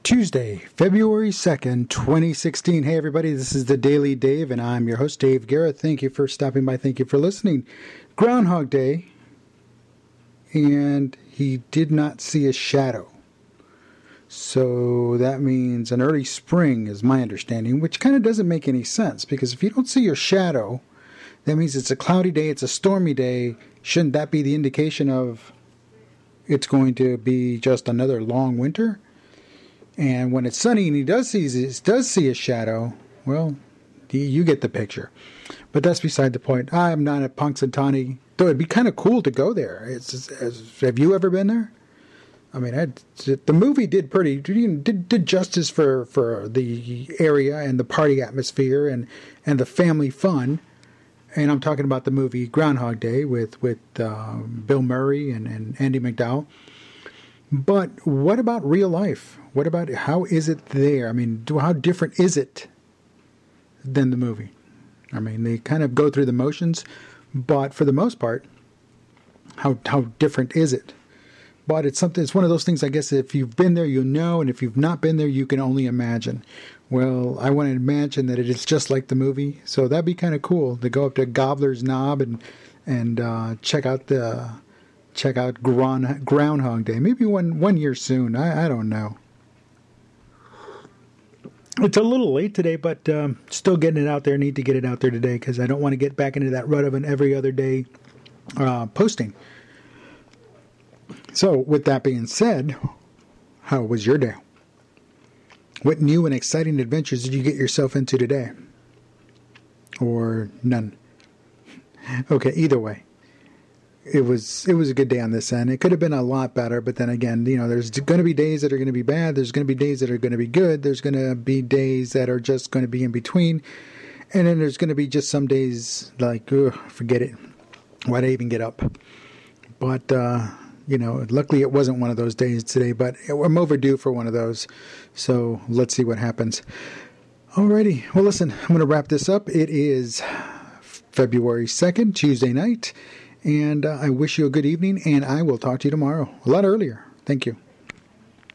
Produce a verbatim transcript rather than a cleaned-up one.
Tuesday, February second, twenty sixteen. Hey, everybody, this is the Daily Dave, and I'm your host, Dave Garrett. Thank you for stopping by. Thank you for listening. Groundhog Day, and he did not see a shadow. So that means an early spring is my understanding, which kind of doesn't make any sense, because if you don't see your shadow, that means it's a cloudy day, it's a stormy day. Shouldn't that be the indication of it's going to be just another long winter? And when it's sunny and he does see does see a shadow, well, you get the picture. But that's beside the point. I'm not at Punxsutawney, though it'd be kind of cool to go there. It's, it's, have you ever been there? I mean, I, the movie did pretty did, did justice for, for the area and the party atmosphere and, and the family fun. And I'm talking about the movie Groundhog Day with with uh, Bill Murray and, and Andy McDowell. But what about real life? What about, how is it there? I mean, how different is it than the movie? I mean, they kind of go through the motions, but for the most part, how how different is it? But it's something. It's one of those things, I guess, if you've been there, you'll know, and if you've not been there, you can only imagine. Well, I want to imagine that it is just like the movie, so that'd be kind of cool to go up to Gobbler's Knob and and uh, check out the check out Ground, Groundhog Day. Maybe one one year soon. I, I don't know. It's a little late today, but um, still getting it out there. Need to get it out there today because I don't want to get back into that rut of an every other day uh, posting. So, with that being said, how was your day? What new and exciting adventures did you get yourself into today? Or none? Okay, either way. It was it was a good day on this end. It could have been a lot better, but then again, you know, there's going to be days that are going to be bad. There's going to be days that are going to be good. There's going to be days that are just going to be in between. And then there's going to be just some days like, ugh, forget it. Why'd I even get up? But, uh, you know, luckily it wasn't one of those days today, but I'm overdue for one of those. So let's see what happens. Alrighty. Well, listen, I'm going to wrap this up. It is February second, Tuesday night. And uh, I wish you a good evening, and I will talk to you tomorrow, a lot earlier. Thank you.